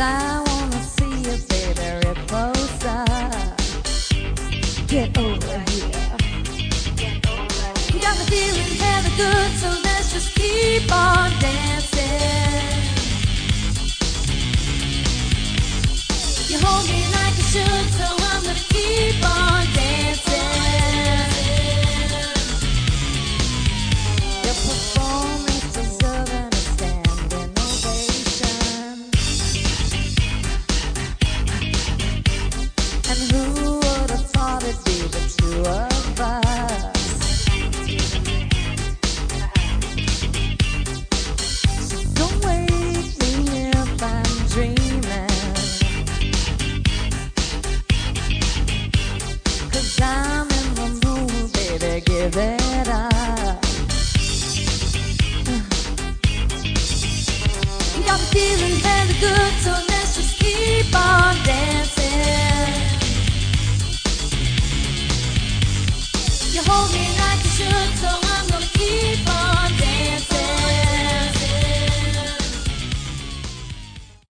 I wanna see you, baby, real closer. Get over here. You got me feeling hella good, so let's just keep on dancing.